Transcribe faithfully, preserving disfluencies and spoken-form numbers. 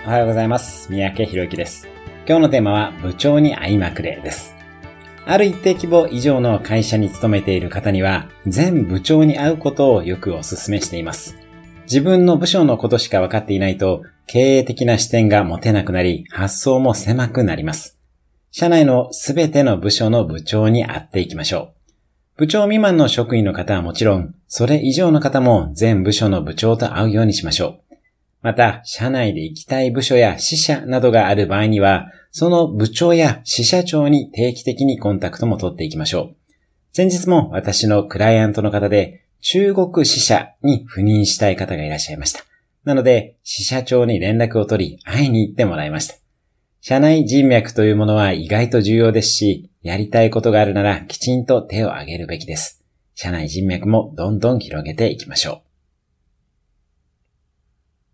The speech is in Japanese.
おはようございます。三宅博之です。今日のテーマは部長に会いまくれです。ある一定規模以上の会社に勤めている方には、全部長に会うことをよくお勧めしています。自分の部署のことしか分かっていないと、経営的な視点が持てなくなり、発想も狭くなります。社内のすべての部署の部長に会っていきましょう。部長未満の職員の方はもちろん、それ以上の方も全部署の部長と会うようにしましょう。また、社内で行きたい部署や支社などがある場合には、その部長や支社長に定期的にコンタクトも取っていきましょう。先日も私のクライアントの方で、中国支社に赴任したい方がいらっしゃいました。なので、支社長に連絡を取り、会いに行ってもらいました。社内人脈というものは意外と重要ですし、やりたいことがあるならきちんと手を挙げるべきです。社内人脈もどんどん広げていきましょう。